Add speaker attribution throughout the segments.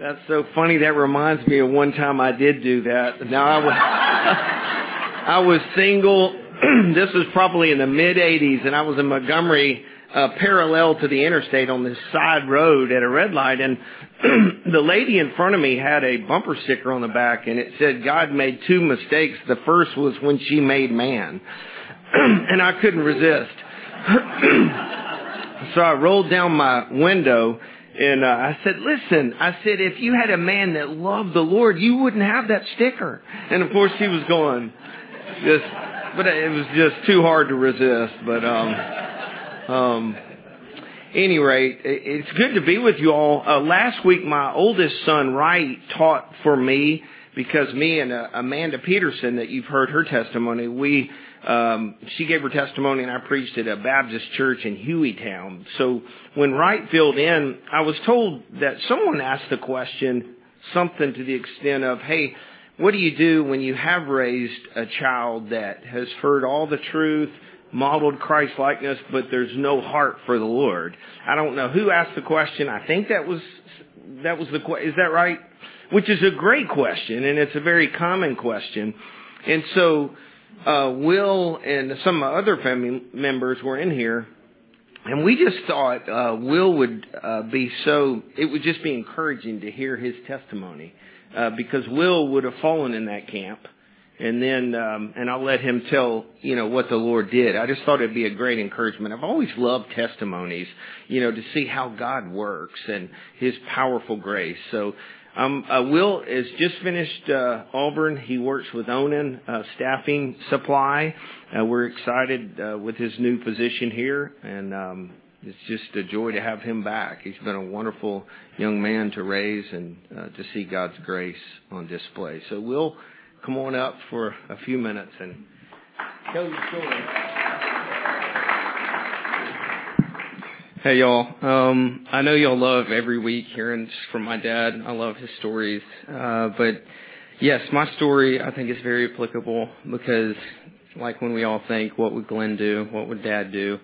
Speaker 1: That's so funny. That reminds me of one time I did do that. Now I was single. This was probably in the mid '80s, and I was in Montgomery, parallel to the interstate on this side road at a red light, and the lady in front of me had a bumper sticker on the back, and it said, "God made two mistakes. The first was when she made man," and I couldn't resist. So I rolled down my window. And I said, "Listen," I said, "if you had a man that loved the Lord, you wouldn't have that sticker." And of course she was going, but it was just too hard to resist. But any rate, it's good to be with you all. Last week, my oldest son, Wright, taught for me, because me and Amanda Peterson, that you've heard her testimony, she gave her testimony and I preached at a Baptist church in Hueytown. So when Wright filled in, I was told that someone asked the question, something to the extent of, "Hey, what do you do when you have raised a child that has heard all the truth, modeled Christ-likeness, but there's no heart for the Lord?" I don't know who asked the question. I think that was the question. Is that right? Which is a great question, and it's a very common question. And so Will and some of my other family members were in here, and we just thought Will would it would just be encouraging to hear his testimony, because Will would have fallen in that camp. And then, and I'll let him tell, what the Lord did. I just thought it'd be a great encouragement. I've always loved testimonies, to see how God works and His powerful grace. So, Will has just finished Auburn. He works with Onan Staffing Supply. We're excited with his new position here, and it's just a joy to have him back. He's been a wonderful young man to raise and to see God's grace on display. So, Will, come on up for a few minutes and tell your story. Hey, y'all. I know y'all love every week hearing from my dad. I love his stories. But yes, my story I think is very applicable, because like when we all think, what would Glenn do? What would Dad do?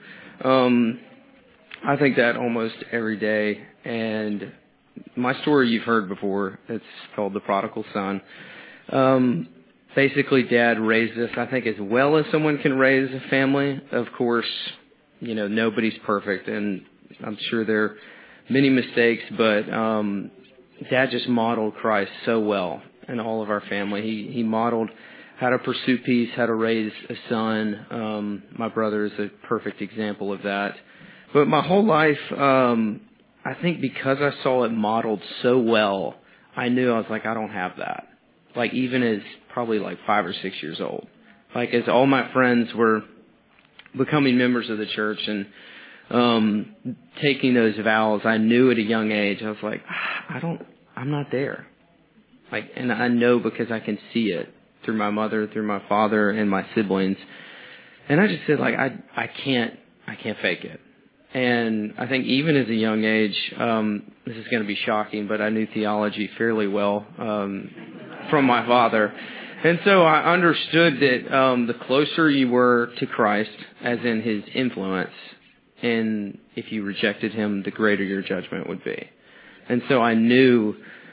Speaker 1: I think that almost every day. And my story you've heard before. It's called The Prodigal Son. Basically, Dad raised us, I think, as well as someone can raise a family. Of course, nobody's perfect, and I'm sure there are many mistakes, but Dad just modeled Christ so well in all of our family. He modeled how to pursue peace, how to raise a son. My brother is a perfect example of that. But my whole life, I think because I saw it modeled so well, I knew I was like, I don't have that. Like, even as probably like 5 or 6 years old. Like, as all my friends were becoming members of the church and taking those vows, I knew at a young age, I was like, I'm not there. Like, and I know because I can see it through my mother, through my father, and my siblings. And I just said, like, I can't fake it. And I think even as a young age, this is going to be shocking, but I knew theology fairly well from my father. And so I understood that the closer you were to Christ, as in His influence, and if you rejected Him, the greater your judgment would be. And so I knew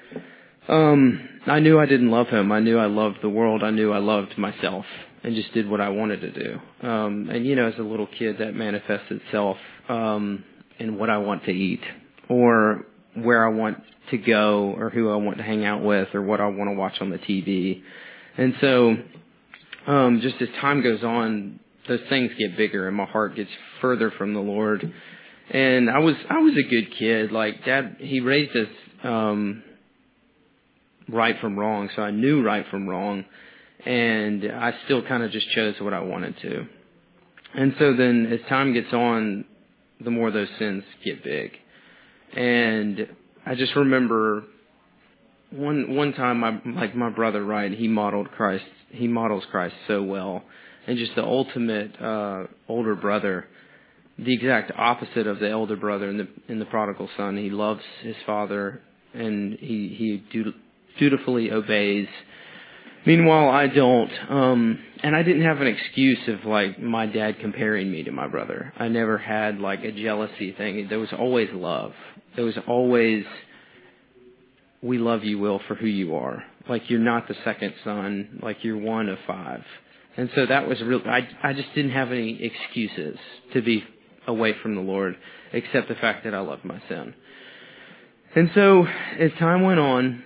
Speaker 1: I didn't love Him. I knew I loved the world. I knew I loved myself and just did what I wanted to do. And, as a little kid, that manifests itself in what I want to eat, or where I want to go, or who I want to hang out with, or what I want to watch on the TV. And so just as time goes on, those things get bigger and my heart gets further from the Lord. And I was a good kid. Like, Dad, he raised us right from wrong, so I knew right from wrong. And I still kind of just chose what I wanted to. And so then as time gets on, the more those sins get big. And I just remember one time, my brother, right, he models Christ so well. And just the ultimate older brother, the exact opposite of the elder brother in the prodigal son. He loves his father, and he dutifully obeys. Meanwhile, I don't. And I didn't have an excuse of, like, my dad comparing me to my brother. I never had, like, a jealousy thing. There was always love. There was always
Speaker 2: we love you, Will, for who you are. Like, you're not the second son. Like, you're one of 5. And so that was real. I just didn't have any excuses to be away from the Lord, except the fact that I loved my sin. And so as time went on,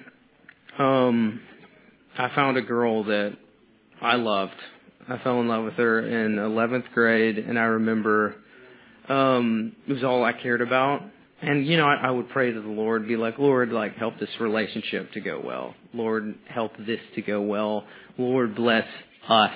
Speaker 2: I found a girl that I loved. I fell in love with her in 11th grade, and I remember it was all I cared about. And, I would pray to the Lord, be like, Lord, like, help this relationship to go well. Lord, help this to go well. Lord, bless us.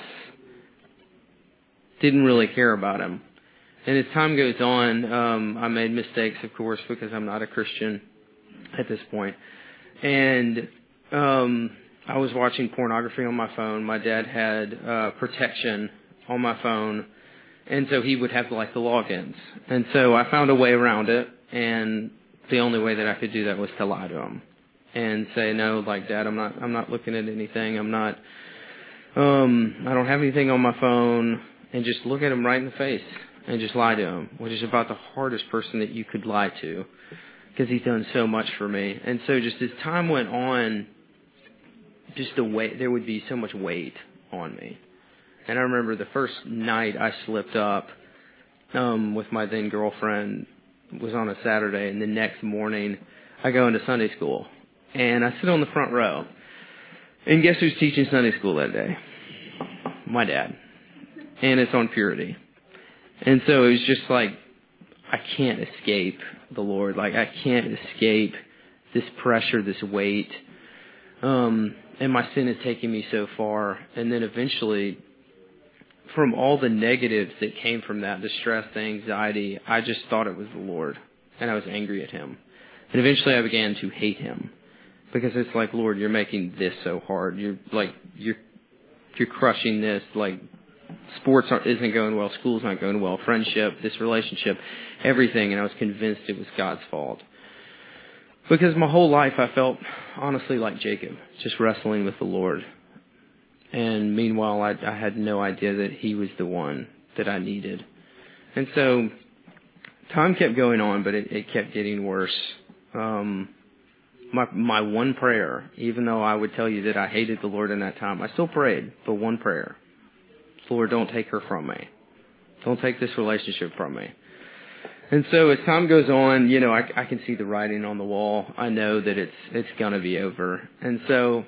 Speaker 2: Didn't really care about him. And as time goes on, I made mistakes, of course, because I'm not a Christian at this point. And I was watching pornography on my phone. My dad had protection on my phone, and so he would have the logins. And so I found a way around it, and the only way that I could do that was to lie to him and say, no, like, Dad, I'm not looking at anything. I don't have anything on my phone, and just look at him right in the face and just lie to him, which is about the hardest person that you could lie to, because he's done so much for me. And so just as time went on, just the weight, there would be so much weight on me. And I remember the first night I slipped up with my then girlfriend was on a Saturday, and the next morning I go into Sunday school, and I sit on the front row. And guess who's teaching Sunday school that day? My dad. And it's on purity. And so it was just like, I can't escape the Lord. Like, I can't escape this pressure, this weight. And my sin is taking me so far. And then eventually, from all the negatives that came from that, the stress, the anxiety, I just thought it was the Lord. And I was angry at him. And eventually I began to hate him. Because it's like, Lord, you're making this so hard. You're crushing this. Like, sports isn't going well. School's not going well. Friendship, this relationship, everything. And I was convinced it was God's fault. Because my whole life I felt honestly like Jacob, just wrestling with the Lord. And meanwhile, I had no idea that he was the one that I needed. And so time kept going on, but it kept getting worse. My one prayer, even though I would tell you that I hated the Lord in that time, I still prayed for one prayer. Lord, don't take her from me. Don't take this relationship from me. And so as time goes on, I can see the writing on the wall. I know that it's going to be over. And so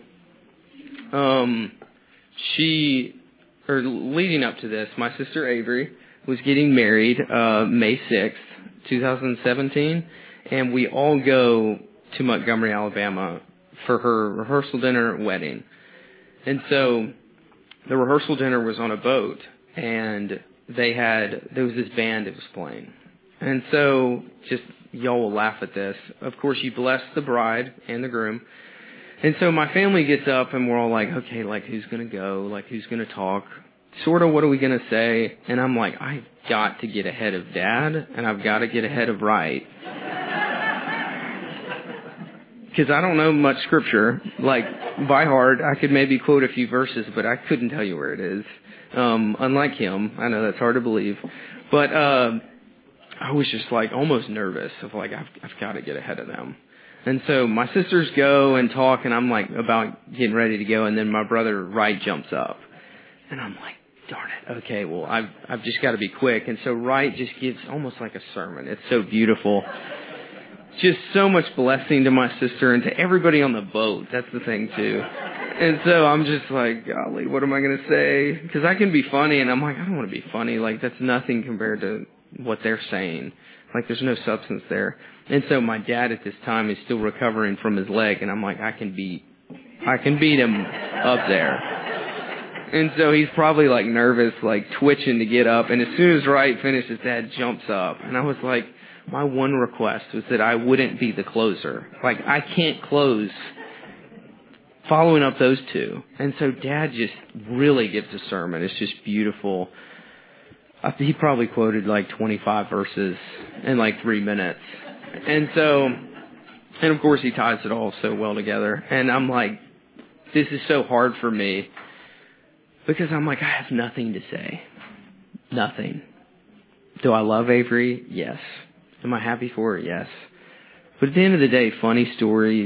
Speaker 2: leading up to this, my sister Avery was getting married May 6th, 2017, and we all go to Montgomery, Alabama for her rehearsal dinner wedding. And so the rehearsal dinner was on a boat, and there was this band that was playing. And so, just, y'all will laugh at this. Of course, you bless the bride and the groom. And so my family gets up, and we're all like, okay, like, who's going to go? Like, who's going to talk? Sort of, what are we going to say? And I'm like, I've got to get ahead of Dad, and I've got to get ahead of Wright. Because I don't know much scripture, like, by heart. I could maybe quote a few verses, but I couldn't tell you where it is. Unlike him. I know that's hard to believe. But I was just, like, almost nervous of, like, I've got to get ahead of them. And so my sisters go and talk, and I'm, like, about getting ready to go, and then my brother Wright jumps up. And I'm like, darn it, okay, well, I've just got to be quick. And so Wright just gives almost like a sermon. It's so beautiful. Just so much blessing to my sister and to everybody on the boat. That's the thing, too. And so I'm just like, golly, what am I going to say? Because I can be funny, and I'm like, I don't want to be funny. Like, that's nothing compared to what they're saying. Like, there's no substance there. And so my dad at this time is still recovering from his leg, and I'm like, I can beat him up there. And so he's probably, like, nervous, like, twitching to get up. And as soon as Wright finishes, Dad jumps up. And I was like, my one request was that I wouldn't be the closer. Like, I can't close following up those two. And so Dad just really gives a sermon. It's just beautiful. He probably quoted like 25 verses in like 3 minutes. And of course he ties it all so well together. And I'm like, this is so hard for me because I'm like, I have nothing to say. Nothing. Do I love Avery? Yes. Am I happy for her? Yes. But at the end of the day, funny stories,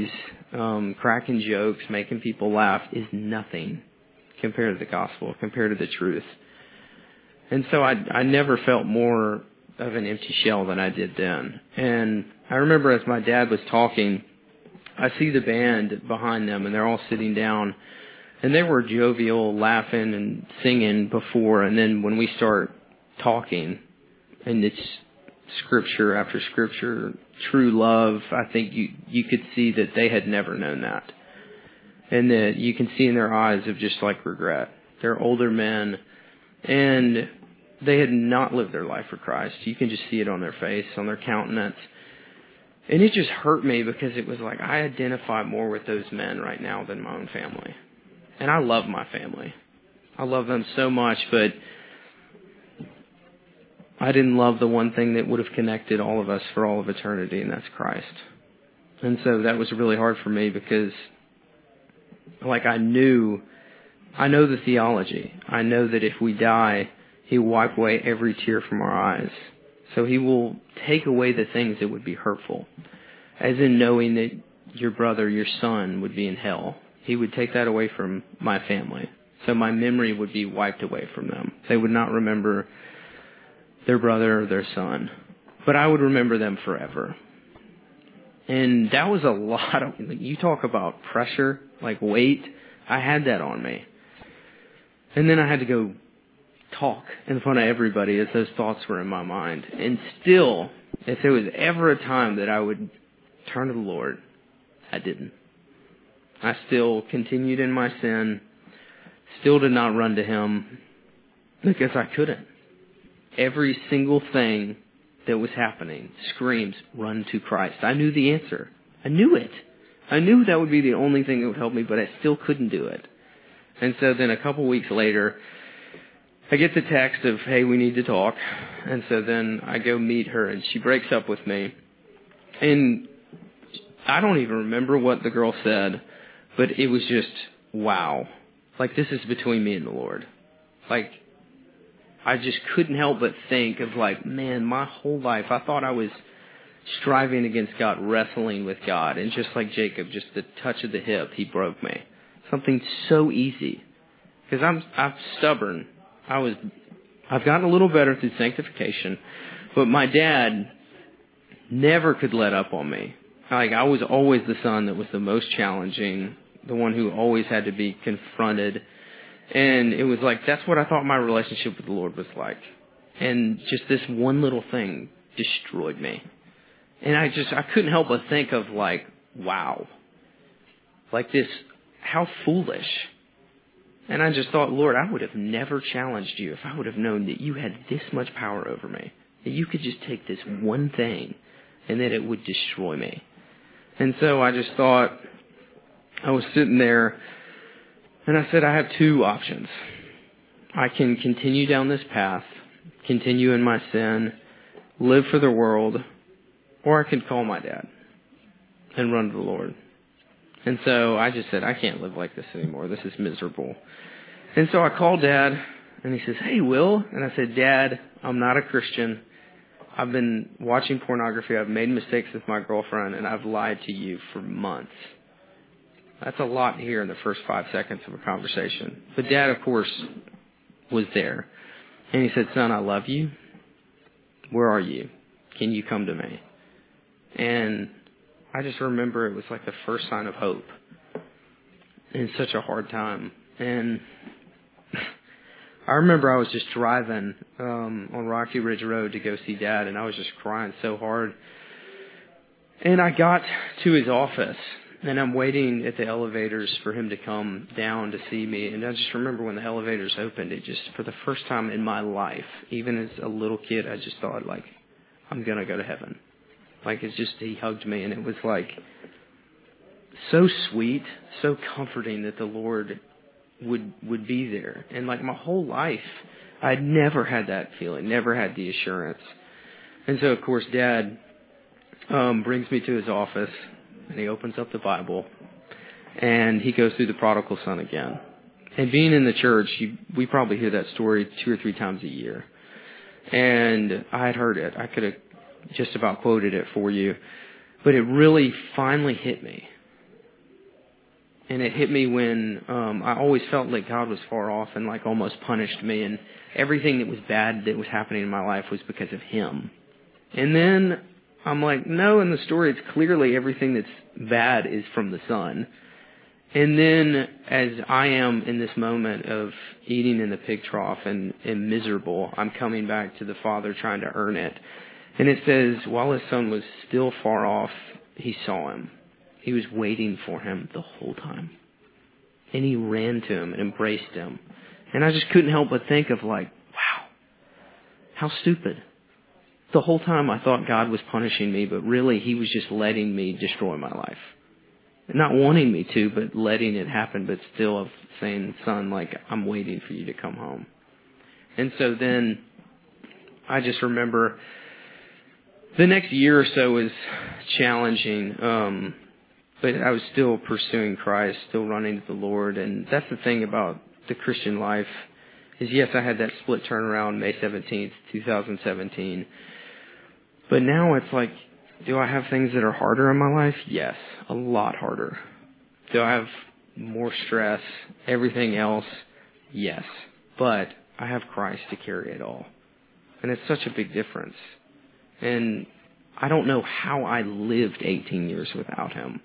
Speaker 2: cracking jokes, making people laugh is nothing compared to the gospel, compared to the truth. And so I never felt more of an empty shell than I did then. And I remember as my dad was talking, I see the band behind them, and they're all sitting down, and they were jovial, laughing and singing before, and then when we start talking, and it's scripture after scripture, true love, I think you could see that they had never known that. And that you can see in their eyes of just like regret. They're older men, and they had not lived their life for Christ. You can just see it on their face, on their countenance. And it just hurt me because it was like I identify more with those men right now than my own family. And I love my family. I love them so much, but I didn't love the one thing that would have connected all of us for all of eternity, and that's Christ. And so that was really hard for me because like I know the theology. I know that if we die, He will wipe away every tear from our eyes. So He will take away the things that would be hurtful. As in knowing that your brother, your son, would be in hell. He would take that away from my family. So my memory would be wiped away from them. They would not remember their brother or their son. But I would remember them forever. And that was a lot of, you talk about pressure, like weight. I had that on me. And then I had to go talk in front of everybody as those thoughts were in my mind. And still, if there was ever a time that I would turn to the Lord, I didn't. I still continued in my sin, still did not run to Him because I couldn't. Every single thing that was happening screams, run to Christ. I knew the answer. I knew it. I knew that would be the only thing that would help me, but I still couldn't do it. And so then a couple weeks later, I get the text of, hey, we need to talk. And so then I go meet her, and she breaks up with me. And I don't even remember what the girl said, but it was just, wow. Like, this is between me and the Lord. Like, I just couldn't help but think of like, man, my whole life, I thought I was striving against God, wrestling with God. And just like Jacob, just the touch of the hip, He broke me. Something so easy. Because I'm stubborn. I've gotten a little better through sanctification, but my dad never could let up on me. Like, I was always the son that was the most challenging, the one who always had to be confronted. And it was like, that's what I thought my relationship with the Lord was like. And just this one little thing destroyed me. And I couldn't help but think of like, wow. Like this, how foolish. And I just thought, Lord, I would have never challenged You if I would have known that You had this much power over me. That You could just take this one thing and that it would destroy me. And so I just thought, I was sitting there and I said, I have two options. I can continue down this path, continue in my sin, live for the world, or I could call my dad and run to the Lord. And so I just said, I can't live like this anymore. This is miserable. And so I called Dad, and he says, hey, Will. And I said, Dad, I'm not a Christian. I've been watching pornography. I've made mistakes with my girlfriend, and I've lied to you for months. That's a lot to hear in the first 5 seconds of a conversation. But Dad, of course, was there. And he said, son, I love you. Where are you? Can you come to me? And I just remember it was like the first sign of hope in such a hard time. And I remember I was just driving on Rocky Ridge Road to go see Dad, and I was just crying so hard. And I got to his office, and I'm waiting at the elevators for him to come down to see me. And I just remember when the elevators opened, it just, for the first time in my life, even as a little kid, I just thought, like, I'm going to go to heaven. Like, it's just, he hugged me, and it was like so sweet, so comforting that the Lord would be there. And like my whole life, I'd never had that feeling, never had the assurance. And so, of course, Dad brings me to his office, and he opens up the Bible, and he goes through the prodigal son again. And being in the church, we probably hear that story 2 or 3 times a year. And I had heard it. I could have just about quoted it for you. But it really finally hit me. And it hit me when I always felt like God was far off and like almost punished me, and everything that was bad that was happening in my life was because of Him. And then I'm like, no, in the story it's clearly everything that's bad is from the Son. And then as I am in this moment of eating in the pig trough and miserable, I'm coming back to the Father trying to earn it. And it says, while His Son was still far off, He saw Him. He was waiting for Him the whole time. And He ran to Him and embraced Him. And I just couldn't help but think of like, wow, how stupid. The whole time I thought God was punishing me, but really He was just letting me destroy my life. Not wanting me to, but letting it happen, but still saying, Son, like, I'm waiting for you to come home. And so then I just remember the next year or so was challenging, but I was still pursuing Christ, still running to the Lord. And that's the thing about the Christian life is, yes, I had that split turnaround May 17th, 2017. But now it's like, do I have things that are harder in my life? Yes, a lot harder. Do I have more stress? Everything else? Yes. But I have Christ to carry it all. And it's such a big difference. And I don't know how I lived 18 years without Him.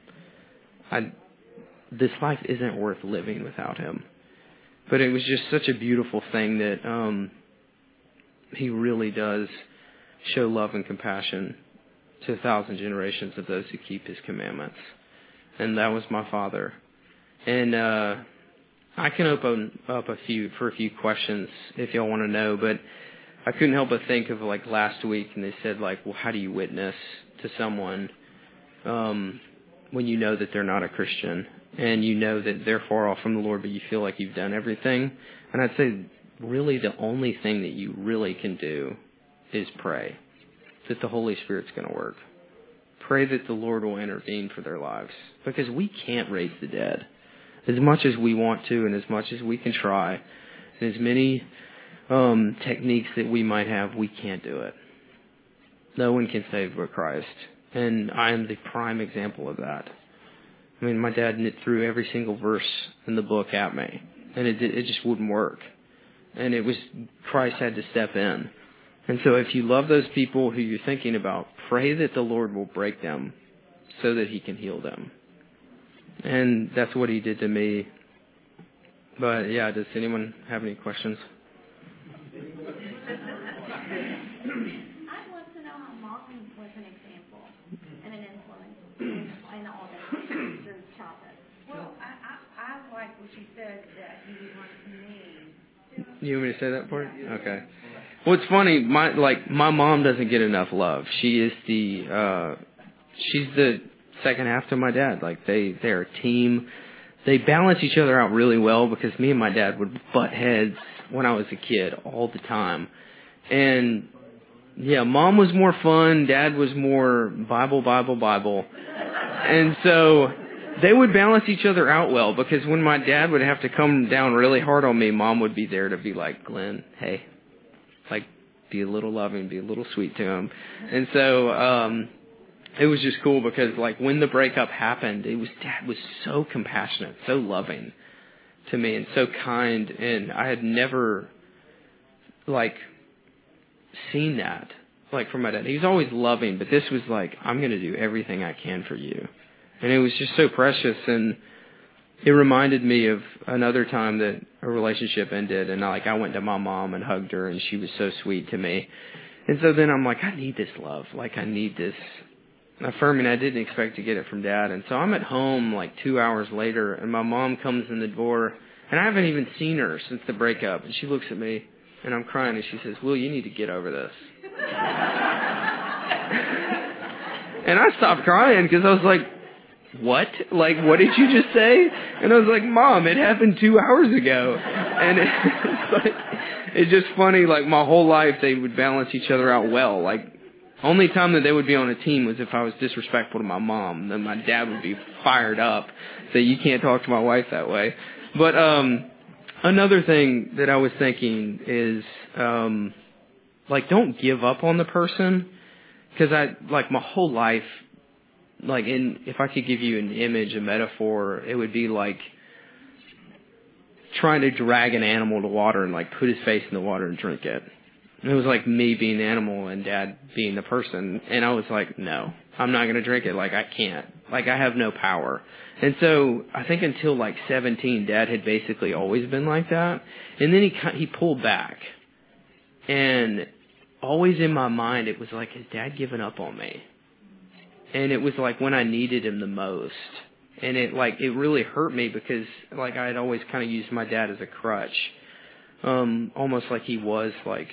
Speaker 2: This life isn't worth living without Him. But it was just such a beautiful thing that He really does show love and compassion to 1,000 generations of those who keep His commandments. And that was my Father. And I can open up a few questions if y'all want to know, but I couldn't help but think of like last week, and they said like, well, how do you witness to someone when you know that they're not a Christian and you know that they're far off from the Lord, but you feel like you've done everything? And I'd say really the only thing that you really can do is pray that the Holy Spirit's going to work. Pray that the Lord will intervene for their lives, because we can't raise the dead. As much as we want to and as much as we can try, and as many techniques that we might have, we can't do it. No one can save but Christ. And I am the prime example of that. I mean, my dad threw every single verse in the book at me, and it just wouldn't work. And it was Christ had to step in. And so if you love those people who you're thinking about, pray that the Lord will break them so that He can heal them. And that's what He did to me. But yeah, does anyone have any questions?
Speaker 3: I'd love to know how Mom was an example and an influence in all this through childhood.
Speaker 4: Well, I like what you said, that you want me.
Speaker 2: You want me to say that part? Okay. Well, it's funny. My mom doesn't get enough love. She is she's the second half to my dad. Like they're a team. They balance each other out really well, because me and my dad would butt heads when I was a kid all the time. And yeah, Mom was more fun. Dad was more Bible. And so they would balance each other out well, because when my dad would have to come down really hard on me, Mom would be there to be like, Glenn, hey, like, be a little loving, be a little sweet to him. And so it was just cool, because like when the breakup happened, Dad was so compassionate, so loving to me, and so kind. And I had never like seen that like from my dad. He was always loving, but this was like, I'm going to do everything I can for you. And it was just so precious. And it reminded me of another time that a relationship ended, and I went to my mom and hugged her, and she was so sweet to me. And so then I'm like, I need this love. Like, I need this affirming. I didn't expect to get it from Dad. And so I'm at home like 2 hours later, and my mom comes in the door, and I haven't even seen her since the breakup. And she looks at me, and I'm crying, and she says, Will, you need to get over this. And I stopped crying, because I was like, what? Like, what did you just say? And I was like, Mom, it happened 2 hours ago. And it's just funny, like, my whole life they would balance each other out well. Like, only time that they would be on a team was if I was disrespectful to my mom. Then my dad would be fired up, say, you can't talk to my wife that way. But another thing that I was thinking is, like, don't give up on the person. Because my whole life, if I could give you an image, a metaphor, it would be like trying to drag an animal to water and like put his face in the water and drink it. And it was like me being the animal and Dad being the person. And I was like, no, I'm not going to drink it. Like, I can't. Like, I have no power. And so I think until like 17, Dad had basically always been like that. And then he pulled back. And always in my mind, it was like, has Dad given up on me? And it was like when I needed him the most. And it really hurt me because like I had always kind of used my dad as a crutch. Almost like he was like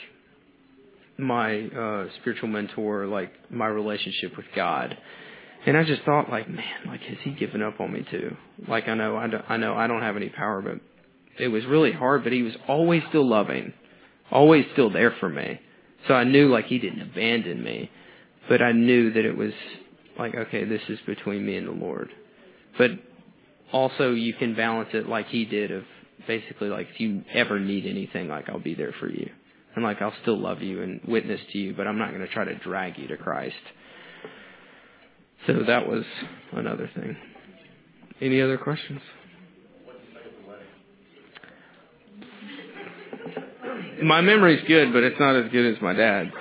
Speaker 2: my spiritual mentor, like my relationship with God. And I just thought like, man, like has he given up on me too? Like I know I don't have any power, but it was really hard, but he was always still loving, always still there for me. So I knew like he didn't abandon me, but I knew that it was like, okay, this is between me and the Lord. But also you can balance it like he did of basically like if you ever need anything, like I'll be there for you. And like I'll still love you and witness to you, but I'm not going to try to drag you to Christ. So that was another thing. Any other questions? My memory's good, but it's not as good as my dad's.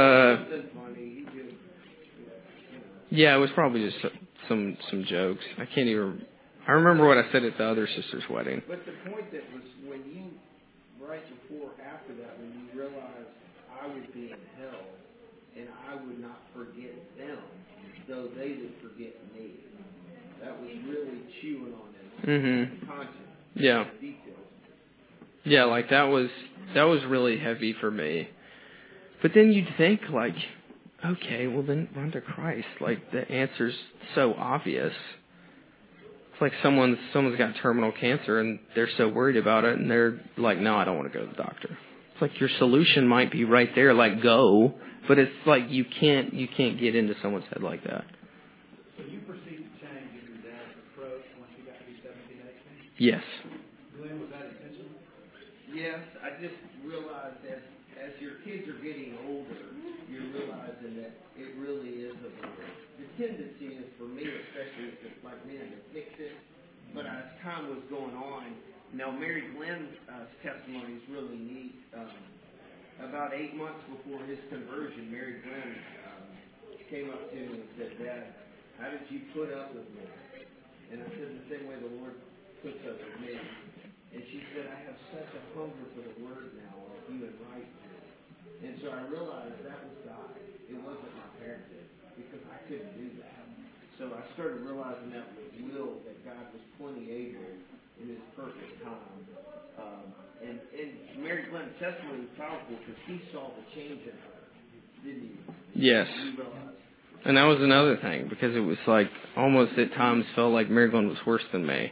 Speaker 2: Yeah, it was probably just some jokes. I can't even. I remember what I said at the other sister's wedding.
Speaker 1: But the point that was when you, right before, after that, when you realized I would be in hell and I would not forget them, though they would forget me. That was really chewing on them. Conscience.
Speaker 2: Yeah.
Speaker 1: Details.
Speaker 2: Yeah, like that was really heavy for me. But then you'd think like, okay, well then run to Christ. Like the answer's so obvious. It's like someone's got terminal cancer and they're so worried about it and they're like, no, I don't want to go to the doctor. It's like your solution might be right there, like go, but it's like you can't get into someone's head like that.
Speaker 5: So you perceived a change in your dad's approach once you got to be 17, 18?
Speaker 2: Yes.
Speaker 5: Glenn, was that intentional?
Speaker 1: Yes, I just realized that as your kids are getting older, you're realizing that it really is a Lord. The tendency is for me, especially if it's like me, to fix it. But as time was going on, now Mary Glenn's testimony is really neat. About 8 months before his conversion, Mary Glenn came up to me and said, Dad, how did you put up with me? And I said, the same way the Lord puts up with me. And she said, I have such a hunger for the Word now, like you and Wright did. And so I realized that was God. It wasn't my parenting, because I couldn't do that. So I started realizing that was will, that God was plenty able in His perfect time. And Mary Glenn's testimony was powerful because he saw the change in her, didn't he?
Speaker 2: Yes. And that was another thing, because it was like almost at times felt like Mary Glenn was worse than me.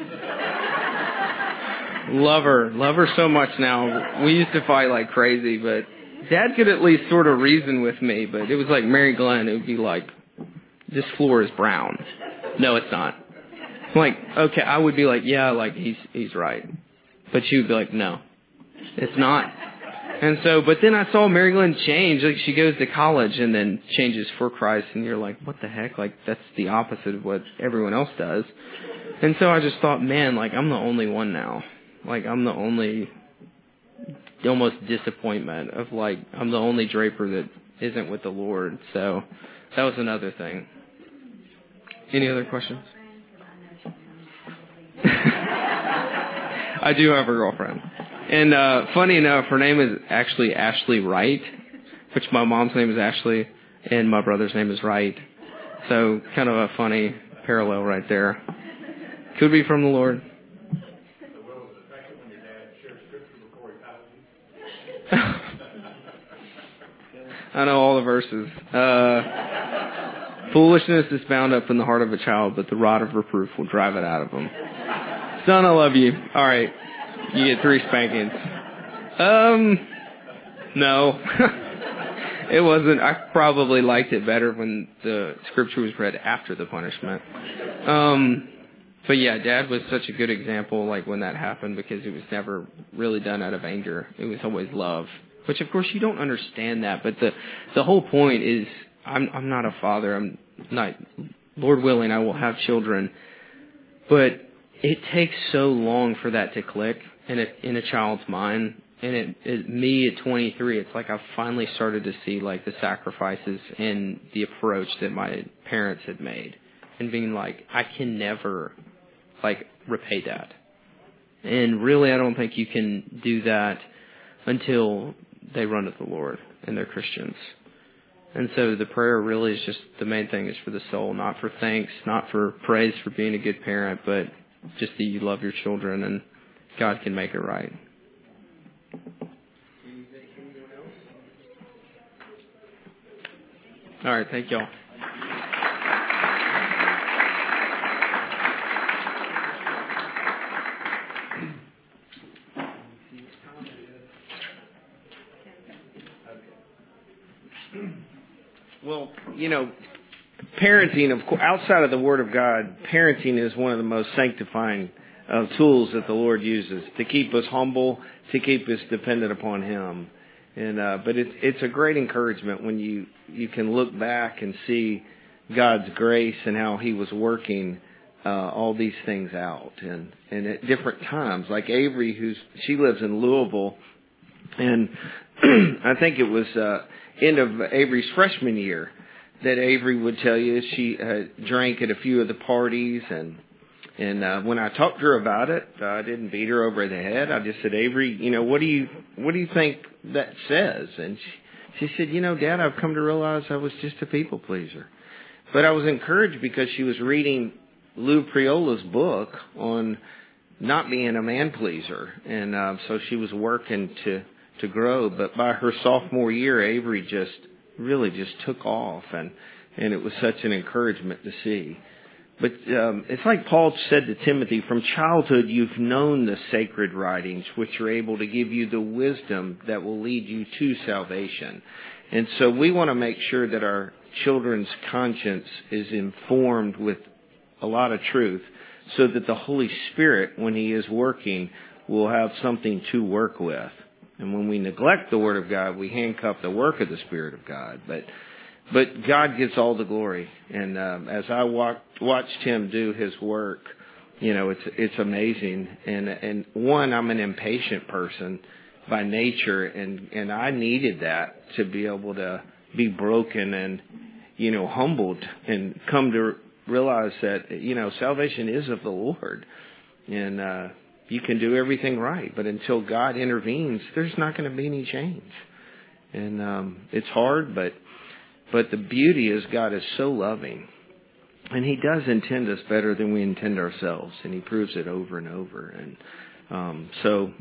Speaker 2: Love her so much now. We used to fight like crazy, but Dad could at least sort of reason with me, but it was like Mary Glenn, it would be like, this floor is brown. No, it's not. Like, okay, I would be like, yeah, like he's right. But she would be like, no, it's not. And so, but then I saw Mary Glenn change. Like she goes to college and then changes for Christ, and you're like, what the heck? Like that's the opposite of what everyone else does. And so I just thought, man, like I'm the only one now. Like I'm the only, almost disappointment of like I'm the only Draper that isn't with the Lord. So that was another thing. Any other questions? I do have a girlfriend. And funny enough, her name is actually Ashley Wright, which my mom's name is Ashley, and my brother's name is Wright. So kind of a funny parallel right there. Could be from the Lord. I know all the verses. Foolishness is bound up in the heart of a child, but the rod of reproof will drive it out of him. Son, I love you. All right. You get 3 spankings. No. It wasn't. I probably liked it better when the scripture was read after the punishment. But yeah, Dad was such a good example, like when that happened, because it was never really done out of anger. It was always love. Which of course you don't understand that, but the whole point is I'm not a father. I'm not Lord willing, I will have children. But it takes so long for that to click in a child's mind. And me at 23, it's like I've finally started to see like the sacrifices and the approach that my parents had made, and being like, I can never like repay that. And really, I don't think you can do that until they run to the Lord and they're Christians. And so the prayer really is just, the main thing is for the soul, not for thanks, not for praise for being a good parent, but just that you love your children and God can make it right. All right, thank y'all.
Speaker 1: Well, parenting, of course, outside of the Word of God, parenting is one of the most sanctifying tools that the Lord uses to keep us humble, to keep us dependent upon Him. And but it's a great encouragement when you can look back and see God's grace and how He was working all these things out, and at different times. Like Avery, she lives in Louisville, and I think it was end of Avery's freshman year that Avery would tell you she drank at a few of the parties, and when I talked to her about it, I didn't beat her over the head. I just said, Avery, what do you think that says? And she said, Dad, I've come to realize I was just a people pleaser. But I was encouraged because she was reading Lou Priola's book on not being a man pleaser, and so she was working to grow. But by her sophomore year, Avery really took off, and it was such an encouragement to see. But it's like Paul said to Timothy, from childhood you've known the sacred writings, which are able to give you the wisdom that will lead you to salvation. And so we want to make sure that our children's conscience is informed with a lot of truth, so that the Holy Spirit, when He is working, will have something to work with. And when we neglect the Word of God, we handcuff the work of the Spirit of God. But God gets all the glory. And as I watched Him do His work, it's amazing. And one, I'm an impatient person by nature, and I needed that to be able to be broken and humbled and come to realize that salvation is of the Lord, and you can do everything right, but until God intervenes, there's not going to be any change. And it's hard, but the beauty is God is so loving, and He does intend us better than we intend ourselves, and He proves it over and over. And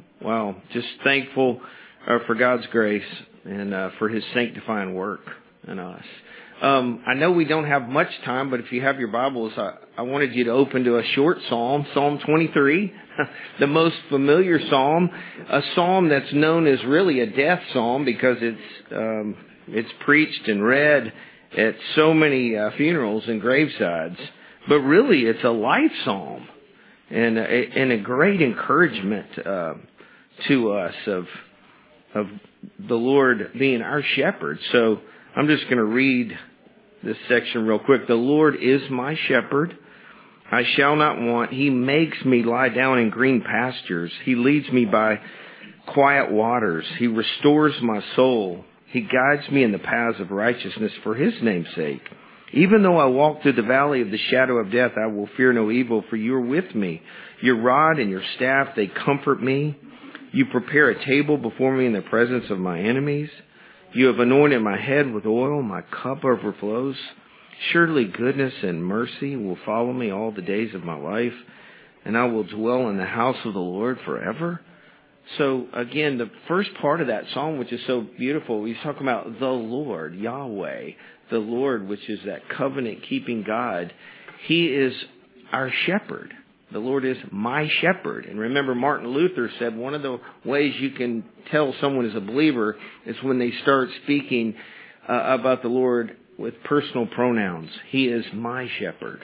Speaker 1: just thankful for God's grace and for His sanctifying work in us. I know we don't have much time, but if you have your Bibles, I wanted you to open to a short psalm, Psalm 23, the most familiar psalm, a psalm that's known as really a death psalm because it's preached and read at so many funerals and gravesides. But really, it's a life psalm and a great encouragement to us of the Lord being our shepherd. So I'm just going to read this section real quick. The Lord is my shepherd. I shall not want. He makes me lie down in green pastures. He leads me by quiet waters. He restores my soul. He guides me in the paths of righteousness for His name's sake. Even though I walk through the valley of the shadow of death, I will fear no evil, for you are with me. Your rod and your staff, they comfort me. You prepare a table before me in the presence of my enemies. You have anointed my head with oil, my cup overflows. Surely goodness and mercy will follow me all the days of my life, and I will dwell in the house of the Lord forever. So again, the first part of that psalm, which is so beautiful, he's talking about the Lord, Yahweh, the Lord, which is that covenant-keeping God. He is our shepherd. The Lord is my shepherd. And remember, Martin Luther said one of the ways you can tell someone is a believer is when they start speaking about the Lord with personal pronouns. He is my shepherd.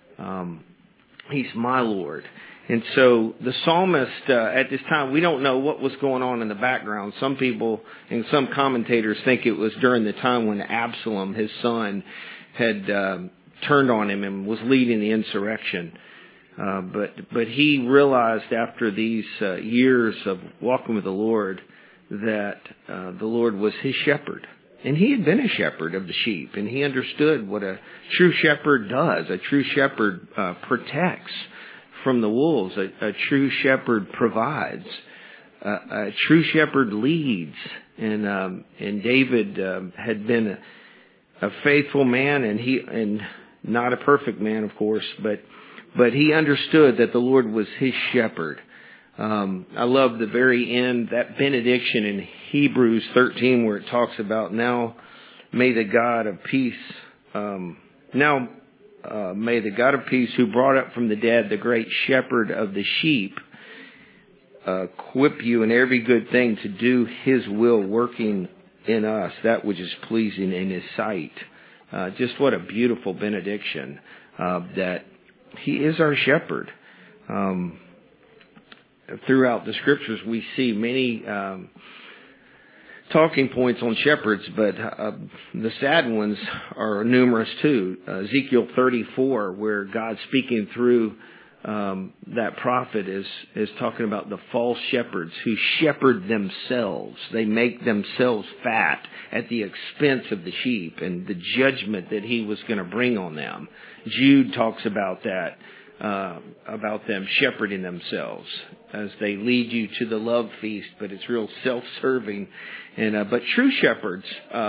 Speaker 1: He's my Lord. And so the psalmist, at this time, we don't know what was going on in the background. Some people and some commentators think it was during the time when Absalom, his son, had turned on him and was leading the insurrection. But he realized after these years of walking with the Lord that the Lord was his shepherd. And he had been a shepherd of the sheep, and he understood what a true shepherd does. A true shepherd protects from the wolves. A true shepherd provides. A true shepherd leads. And David had been a faithful man, and not a perfect man, of course, but he understood that the Lord was his shepherd. I love the very end, that benediction in Hebrews 13 where it talks about now may the God of peace, may the God of peace who brought up from the dead the great shepherd of the sheep equip you in every good thing to do his will, working in us that which is pleasing in his sight. Just what a beautiful benediction that he is our shepherd. Throughout the scriptures, we see many talking points on shepherds, but the sad ones are numerous too. Ezekiel 34, where God speaking through that prophet is talking about the false shepherds who shepherd themselves. They make themselves fat at the expense of the sheep and the judgment that he was going to bring on them. Jude talks about that. About them shepherding themselves as they lead you to the love feast, but it's real self-serving. And but true shepherds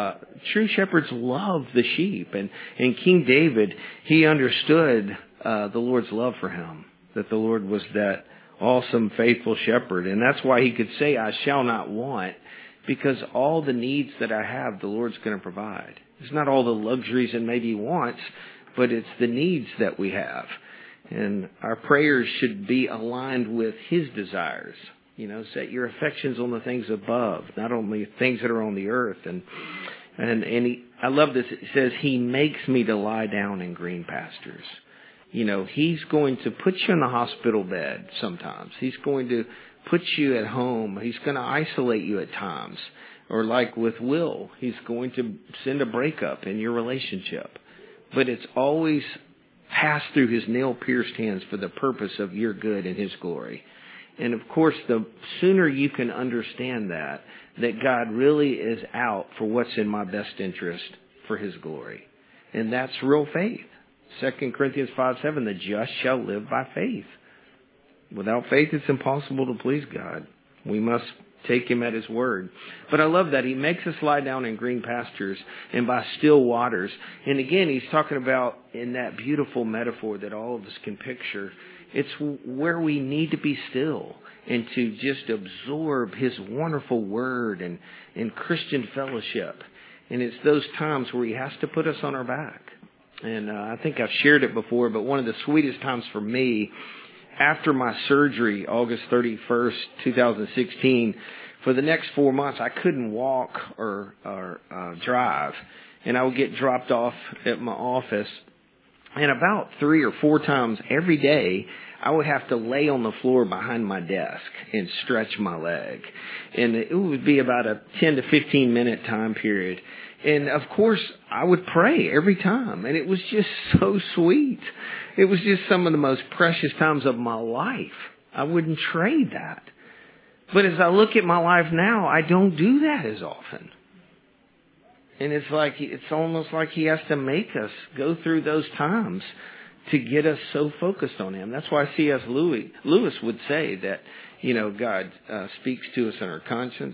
Speaker 1: love the sheep. And King David, he understood the Lord's love for him, that the Lord was that awesome, faithful shepherd, and that's why he could say, "I shall not want," because all the needs that I have, the Lord's going to provide. It's not all the luxuries and maybe wants, but it's the needs that we have. And our prayers should be aligned with his desires. You know, set your affections on the things above, not on the things that are on the earth. And I love this. It says, he makes me to lie down in green pastures. You know, he's going to put you in the hospital bed sometimes. He's going to put you at home. He's going to isolate you at times. Or like with Will, he's going to send a breakup in your relationship. But it's always pass through his nail-pierced hands for the purpose of your good and his glory. And of course, the sooner you can understand that God really is out for what's in my best interest for his glory. And that's real faith. 2 Corinthians 5:7, the just shall live by faith. Without faith, it's impossible to please God. We must take him at his word. But I love that he makes us lie down in green pastures and by still waters. And again, he's talking about in that beautiful metaphor that all of us can picture. It's where we need to be still and to just absorb his wonderful word and Christian fellowship. And it's those times where he has to put us on our back. And I think I've shared it before, but one of the sweetest times for me, after my surgery, August 31st, 2016, for the next 4 months, I couldn't walk or drive. And I would get dropped off at my office. And about 3 or 4 times every day, I would have to lay on the floor behind my desk and stretch my leg. And it would be about a 10 to 15 minute time period. And of course, I would pray every time. And it was just so sweet. It was just some of the most precious times of my life. I wouldn't trade that. But as I look at my life now, I don't do that as often. And it's almost like he has to make us go through those times to get us so focused on him. That's why C.S. Lewis would say that, you know, God speaks to us in our conscience,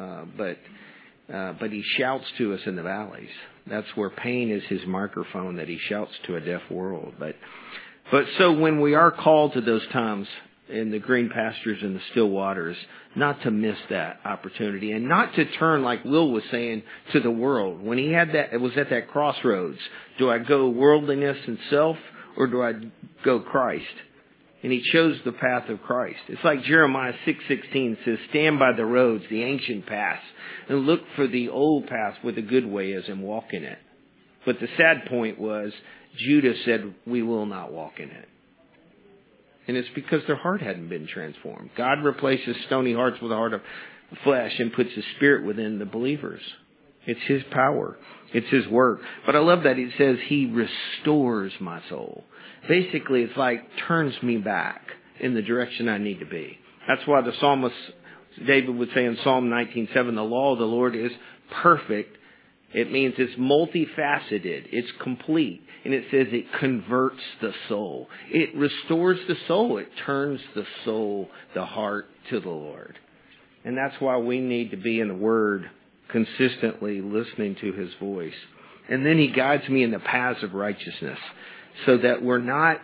Speaker 1: but he shouts to us in the valleys. That's where pain is his microphone that he shouts to a deaf world. But so when we are called to those times in the green pastures and the still waters, not to miss that opportunity and not to turn, like Will was saying, to the world. When he had that, it was at that crossroads. Do I go worldliness and self, or do I go Christ? And he chose the path of Christ. It's like Jeremiah 6:16 says, stand by the roads, the ancient paths, and look for the old path where the good way is and walk in it. But the sad point was, Judah said, we will not walk in it. And it's because their heart hadn't been transformed. God replaces stony hearts with a heart of flesh and puts His Spirit within the believers. It's His power. It's His work. But I love that it says He restores my soul. Basically, it's like turns me back in the direction I need to be. That's why the psalmist, David would say in Psalm 19:7, the law of the Lord is perfect. It means it's multifaceted. It's complete. And it says it converts the soul. It restores the soul. It turns the soul, the heart to the Lord. And that's why we need to be in the Word consistently listening to His voice. And then He guides me in the paths of righteousness so that we're not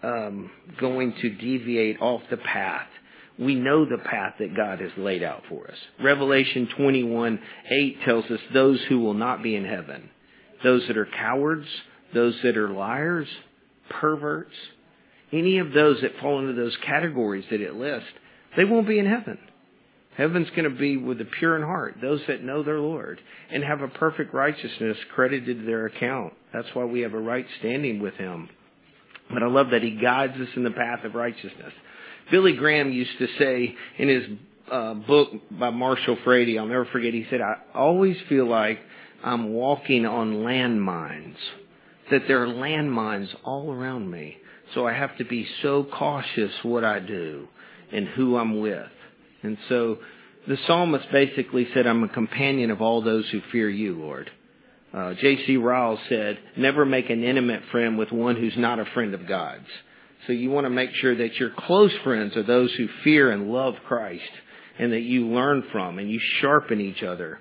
Speaker 1: going to deviate off the path. We know the path that God has laid out for us. Revelation 21:8 tells us those who will not be in heaven, those that are cowards, those that are liars, perverts, any of those that fall into those categories that it lists, they won't be in heaven. Heaven's going to be with the pure in heart, those that know their Lord and have a perfect righteousness credited to their account. That's why we have a right standing with Him. But I love that He guides us in the path of righteousness. Billy Graham used to say in his book by Marshall Frady, I'll never forget, he said, I always feel like I'm walking on landmines, that there are landmines all around me. So I have to be so cautious what I do and who I'm with. And so the psalmist basically said, I'm a companion of all those who fear you, Lord. J.C. Ryle said, never make an intimate friend with one who's not a friend of God's. So you want to make sure that your close friends are those who fear and love Christ and that you learn from and you sharpen each other.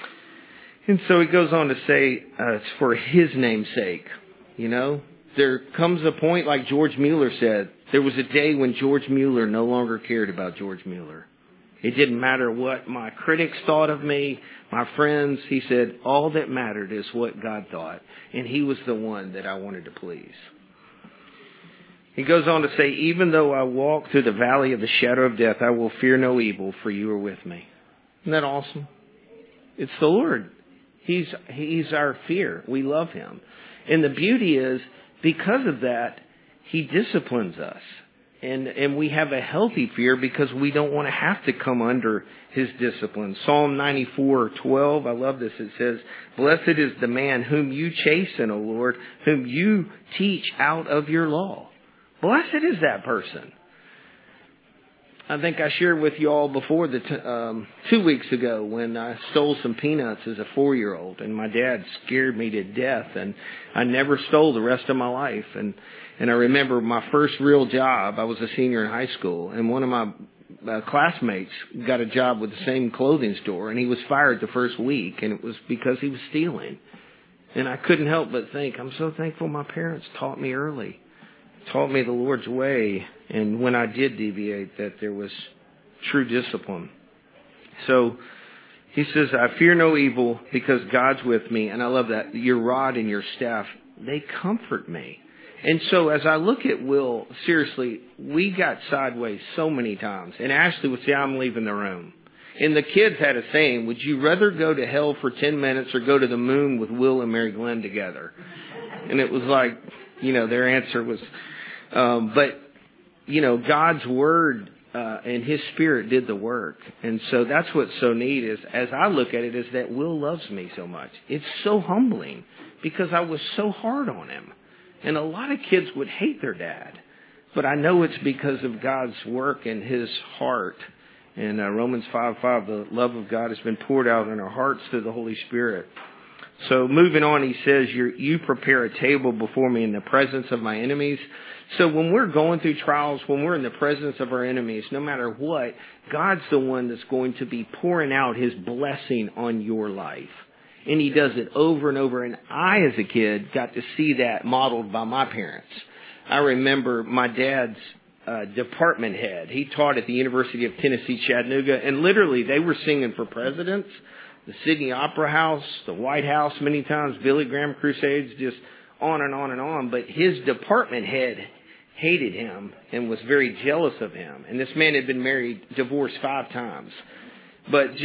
Speaker 1: And so he goes on to say, it's for His name's sake. You know, there comes a point, like George Mueller said, there was a day when George Mueller no longer cared about George Mueller. It didn't matter what my critics thought of me, my friends. He said, all that mattered is what God thought. And He was the one that I wanted to please. He goes on to say, even though I walk through the valley of the shadow of death, I will fear no evil, for you are with me. Isn't that awesome? It's the Lord. He's our fear. We love Him. And the beauty is, because of that, He disciplines us. And we have a healthy fear because we don't want to have to come under His discipline. Psalm 94:12, I love this. It says, blessed is the man whom you chasten, O Lord, whom you teach out of your law. Blessed is that person. I think I shared with you all before 2 weeks ago when I stole some peanuts as a 4-year-old, and my dad scared me to death, and I never stole the rest of my life. And I remember my first real job. I was a senior in high school, and one of my classmates got a job with the same clothing store, and he was fired the first week, and it was because he was stealing. And I couldn't help but think, I'm so thankful my parents taught me early. Taught me the Lord's way, and when I did deviate, that there was true discipline. So he says, I fear no evil because God's with me, and I love that. Your rod and your staff, they comfort me. And so as I look at Will, seriously, we got sideways so many times, and Ashley would say, I'm leaving the room. And the kids had a saying, would you rather go to hell for 10 minutes or go to the moon with Will and Mary Glenn together? And it was like, you know, their answer was... but, you know, God's Word and His Spirit did the work. And so that's what's so neat is, as I look at it, is that Will loves me so much. It's so humbling because I was so hard on him. And a lot of kids would hate their dad. But I know it's because of God's work and His heart. And Romans 5:5, the love of God has been poured out in our hearts through the Holy Spirit. So moving on, he says, you prepare a table before me in the presence of my enemies. So when we're going through trials, when we're in the presence of our enemies, no matter what, God's the one that's going to be pouring out His blessing on your life. And He does it over and over. And I, as a kid, got to see that modeled by my parents. I remember my dad's department head. He taught at the University of Tennessee, Chattanooga. And literally, they were singing for presidents, the Sydney Opera House, the White House many times, Billy Graham Crusades, just on and on and on. But his department head hated him and was very jealous of him. And this man had been divorced 5 times. But just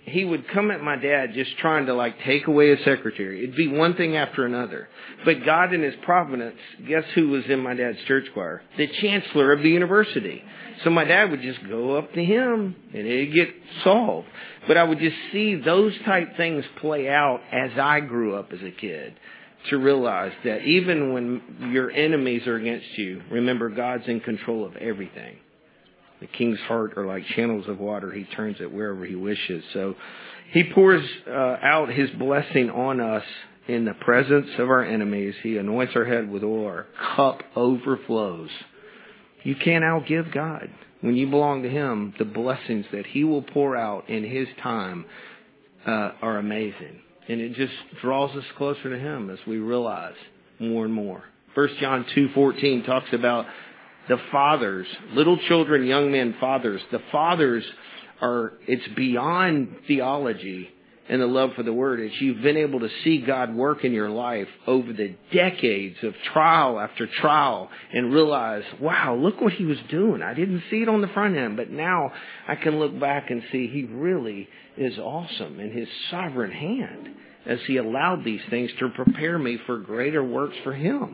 Speaker 1: he would come at my dad just trying to like take away his secretary. It'd be one thing after another. But God in his providence, guess who was in my dad's church choir? The chancellor of the university. So my dad would just go up to him and it'd get solved. But I would just see those type things play out as I grew up as a kid, to realize that even when your enemies are against you, remember God's in control of everything. The king's heart are like channels of water. He turns it wherever he wishes. So he pours out his blessing on us in the presence of our enemies. He anoints our head with oil. Our cup overflows. You can't outgive God. When you belong to him, the blessings that he will pour out in his time are amazing. And it just draws us closer to him as we realize more and more. 1 John 2:14 talks about the fathers, little children, young men, fathers. The fathers it's beyond theology and the love for the word. It's you've been able to see God work in your life over the decades of trial after trial and realize, wow, look what he was doing. I didn't see it on the front end, but now I can look back and see he really is awesome in his sovereign hand as he allowed these things to prepare me for greater works for him.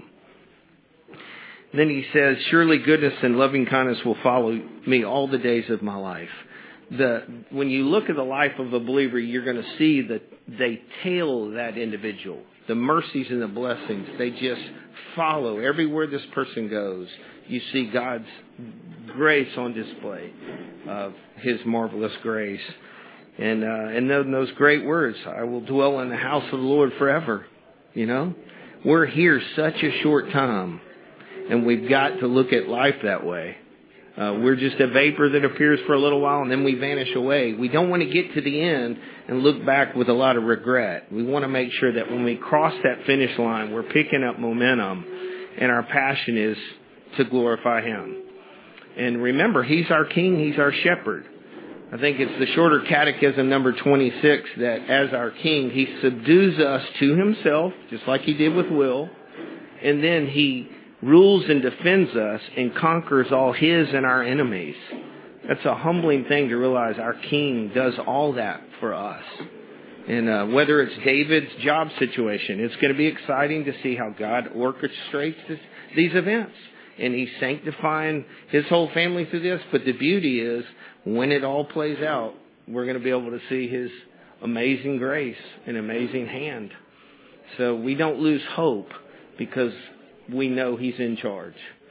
Speaker 1: Then he says, surely goodness and loving kindness will follow me all the days of my life. When you look at the life of a believer, you're going to see that they tail that individual. The mercies and the blessings, they just follow. Everywhere this person goes, you see God's grace on display, of his marvelous grace. And then those great words, I will dwell in the house of the Lord forever. You know, we're here such a short time. And we've got to look at life that way. We're just a vapor that appears for a little while and then we vanish away. We don't want to get to the end and look back with a lot of regret. We want to make sure that when we cross that finish line, we're picking up momentum and our passion is to glorify him. And remember, he's our king, he's our shepherd. I think it's the Shorter Catechism number 26 that as our king, he subdues us to himself, just like he did with Will. And then he rules and defends us and conquers all his and our enemies. That's a humbling thing to realize our king does all that for us. And whether it's David's job situation, it's going to be exciting to see how God orchestrates these events. And he's sanctifying his whole family through this. But the beauty is, when it all plays out, we're going to be able to see his amazing grace and amazing hand. So we don't lose hope because we know he's in charge.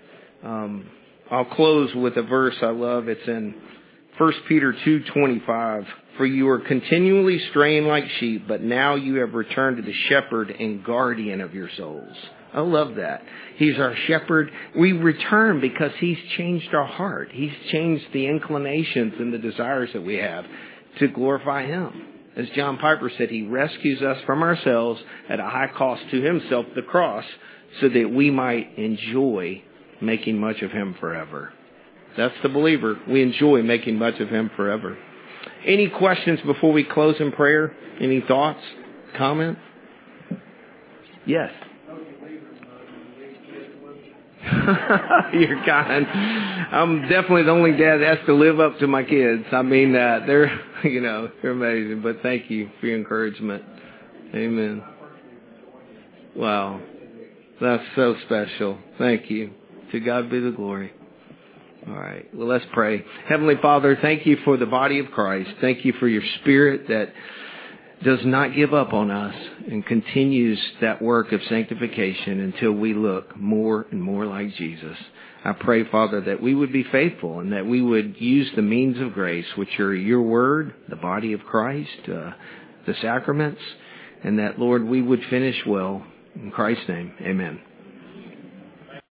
Speaker 1: I'll close with a verse I love. It's in 1 Peter 2:25. For you are continually straying like sheep, but now you have returned to the shepherd and guardian of your souls. I love that. He's our shepherd. We return because he's changed our heart. He's changed the inclinations and the desires that we have to glorify him. As John Piper said, he rescues us from ourselves at a high cost to himself, the cross, so that we might enjoy making much of him forever. That's the believer. We enjoy making much of him forever. Any questions before we close in prayer? Any thoughts? Comments? Yes. You're kind. I'm definitely the only dad that has to live up to my kids. I mean, they're amazing. But thank you for your encouragement. Amen. Wow. That's so special. Thank you. To God be the glory. All right. Well, let's pray. Heavenly Father, thank you for the body of Christ. Thank you for your spirit that does not give up on us and continues that work of sanctification until we look more and more like Jesus. I pray, Father, that we would be faithful and that we would use the means of grace, which are your word, the body of Christ, the sacraments, and that, Lord, we would finish well. In Christ's name, amen.